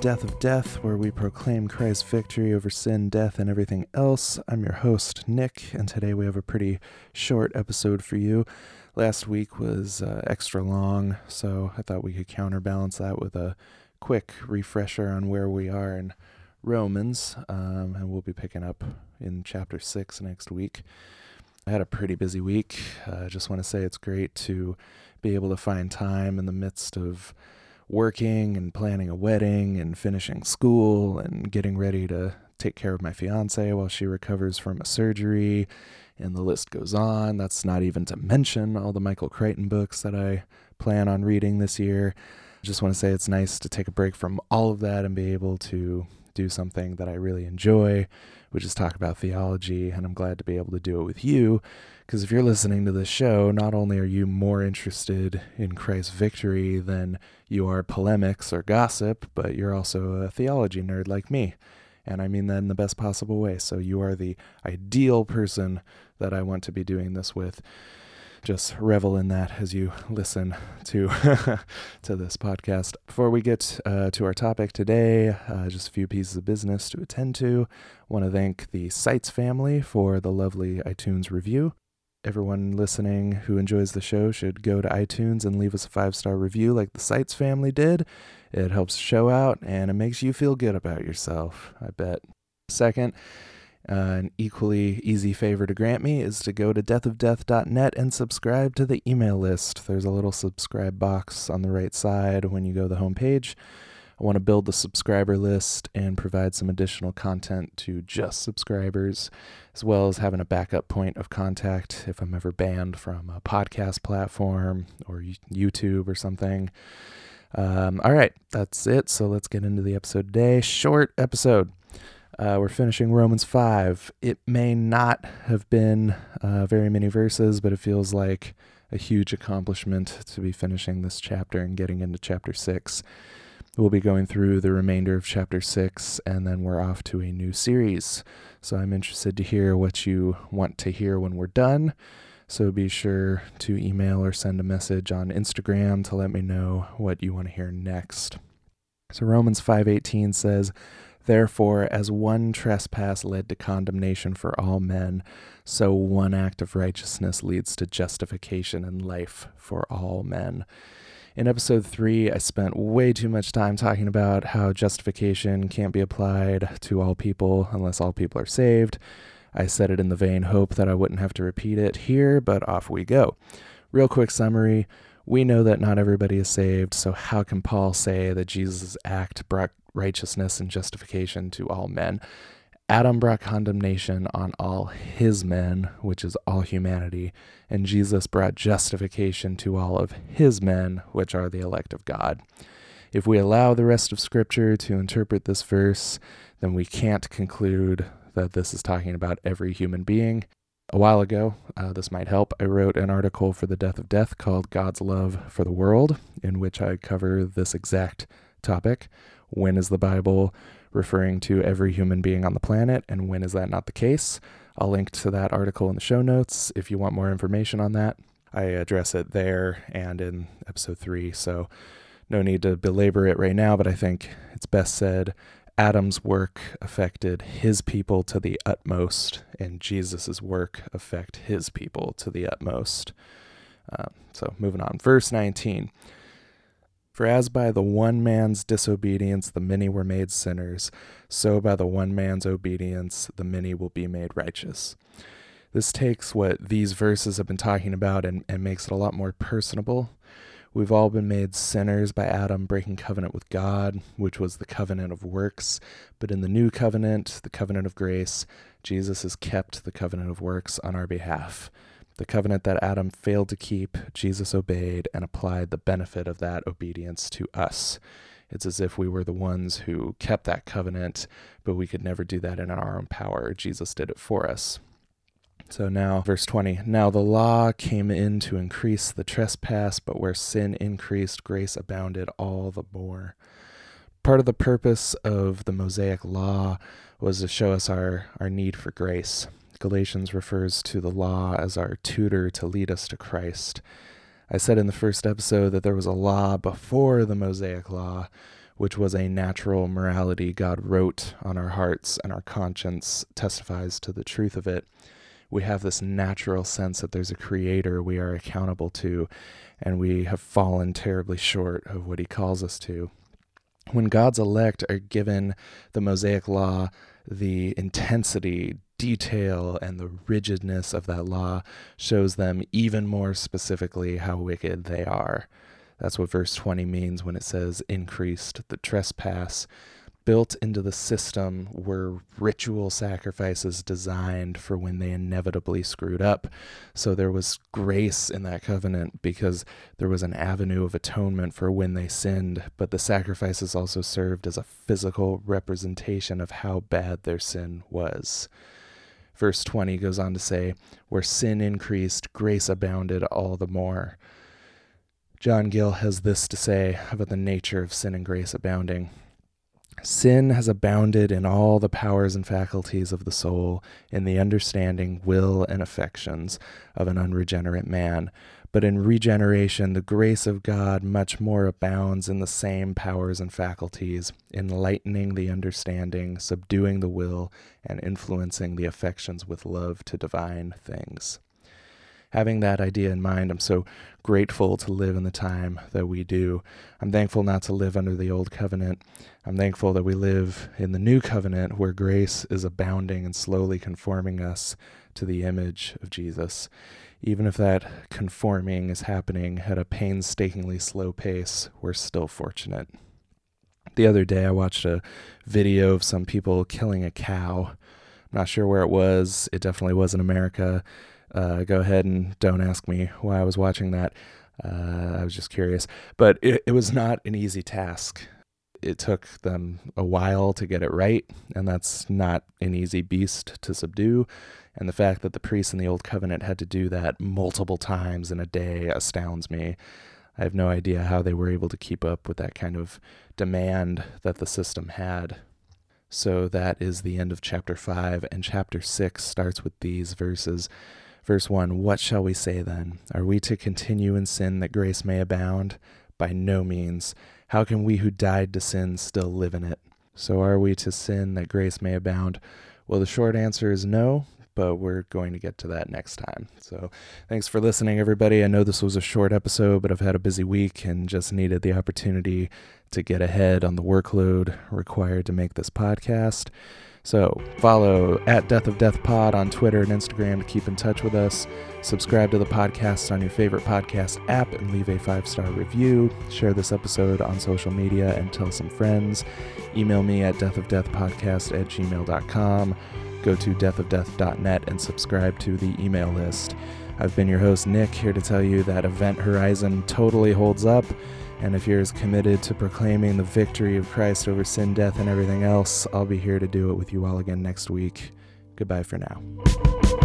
Death of Death, where we proclaim Christ's victory over sin, death, and everything else. I'm your host, Nick, and today we have a pretty short episode for you. Last week was extra long, so I thought we could counterbalance that with a quick refresher on where we are in Romans, and we'll be picking up in chapter 6 next week. I had a pretty busy week. I just want to say it's great to be able to find time in the midst of working and planning a wedding and finishing school and getting ready to take care of my fiance while she recovers from a surgery, and the list goes on. That's not even to mention all the Michael Crichton books that I plan on reading this year. I just want to say it's nice to take a break from all of that and be able to do something that I really enjoy, which is talk about theology, and I'm glad to be able to do it with you, because if you're listening to this show, not only are you more interested in Christ's victory than you are polemics or gossip, but you're also a theology nerd like me, and I mean that in the best possible way, so you are the ideal person that I want to be doing this with. Just revel in that as you listen to to this podcast. Before we get to our topic today, just a few pieces of business to attend to. I want to thank the Sites family for the lovely iTunes review. Everyone listening who enjoys the show should go to iTunes and leave us a 5-star review like the Sites family did. It helps the show out, and it makes you feel good about yourself, I bet. Second, an equally easy favor to grant me is to go to deathofdeath.net and subscribe to the email list. There's a little subscribe box on the right side when you go to the homepage. I want to build the subscriber list and provide some additional content to just subscribers, as well as having a backup point of contact if I'm ever banned from a podcast platform or YouTube or something. All right, that's it. So let's get into the episode today. Short episode. We're finishing Romans 5. It may not have been very many verses, but it feels like a huge accomplishment to be finishing this chapter and getting into chapter 6. We'll be going through the remainder of chapter 6, and then we're off to a new series. So I'm interested to hear what you want to hear when we're done. So be sure to email or send a message on Instagram to let me know what you want to hear next. So Romans 5:18 says, "Therefore, as one trespass led to condemnation for all men, so one act of righteousness leads to justification and life for all men." In episode 3, I spent way too much time talking about how justification can't be applied to all people unless all people are saved. I said it in the vain hope that I wouldn't have to repeat it here, but off we go. Real quick summary. We know that not everybody is saved, so how can Paul say that Jesus' act brought righteousness and justification to all men? Adam brought condemnation on all his men, which is all humanity, and Jesus brought justification to all of his men, which are the elect of God. If we allow the rest of Scripture to interpret this verse, then we can't conclude that this is talking about every human being. A while ago, this might help, I wrote an article for the Death of Death called God's Love for the World, in which I cover this exact topic. When is the Bible referring to every human being on the planet, and when is that not the case? I'll link to that article in the show notes if you want more information on that. I address it there and in episode 3, so no need to belabor it right now, but I think it's best said, Adam's work affected his people to the utmost, and Jesus' work affect his people to the utmost. So moving on. Verse 19. "For as by the one man's disobedience the many were made sinners, so by the one man's obedience the many will be made righteous." This takes what these verses have been talking about and makes it a lot more personable. We've all been made sinners by Adam breaking covenant with God, which was the covenant of works. But in the new covenant, the covenant of grace, Jesus has kept the covenant of works on our behalf. The covenant that Adam failed to keep, Jesus obeyed and applied the benefit of that obedience to us. It's as if we were the ones who kept that covenant, but we could never do that in our own power. Jesus did it for us. So now, verse 20, "Now the law came in to increase the trespass, but where sin increased, grace abounded all the more." Part of the purpose of the Mosaic law was to show us our need for grace. Galatians refers to the law as our tutor to lead us to Christ. I said in the first episode that there was a law before the Mosaic law, which was a natural morality God wrote on our hearts, and our conscience testifies to the truth of it. We have this natural sense that there's a creator we are accountable to, and we have fallen terribly short of what he calls us to. When God's elect are given the Mosaic law, the intensity, detail, and the rigidness of that law shows them even more specifically how wicked they are. That's what verse 20 means when it says increased the trespass. Built into the system were ritual sacrifices designed for when they inevitably screwed up. So there was grace in that covenant because there was an avenue of atonement for when they sinned, but the sacrifices also served as a physical representation of how bad their sin was. Verse 20 goes on to say, where sin increased, grace abounded all the more. John Gill has this to say about the nature of sin and grace abounding. Sin has abounded in all the powers and faculties of the soul, in the understanding, will, and affections of an unregenerate man. But in regeneration, the grace of God much more abounds in the same powers and faculties, enlightening the understanding, subduing the will, and influencing the affections with love to divine things. Having that idea in mind, I'm so grateful to live in the time that we do. I'm thankful not to live under the old covenant. I'm thankful that we live in the new covenant where grace is abounding and slowly conforming us to the image of Jesus. Even if that conforming is happening at a painstakingly slow pace, we're still fortunate. The other day I watched a video of some people killing a cow. I'm not sure where it was. It definitely was in America. Go ahead and don't ask me why I was watching that. I was just curious. But it was not an easy task. It took them a while to get it right, and that's not an easy beast to subdue. And the fact that the priests in the Old Covenant had to do that multiple times in a day astounds me. I have no idea how they were able to keep up with that kind of demand that the system had. So that is the end of chapter 5, and chapter 6 starts with these verses. Verse 1, what shall we say then? Are we to continue in sin that grace may abound? By no means. How can we who died to sin still live in it? So are we to sin that grace may abound? Well, the short answer is no, but we're going to get to that next time. So thanks for listening, everybody. I know this was a short episode, but I've had a busy week and just needed the opportunity to get ahead on the workload required to make this podcast. So follow at Death of Death Pod on Twitter and Instagram to keep in touch with us. Subscribe to the podcast on your favorite podcast app and leave a 5-star review. Share this episode on social media and tell some friends. Email me at deathofdeathpodcast@gmail.com. Go to deathofdeath.net and subscribe to the email list. I've been your host, Nick, here to tell you that Event Horizon totally holds up. And if you're as committed to proclaiming the victory of Christ over sin, death, and everything else, I'll be here to do it with you all again next week. Goodbye for now.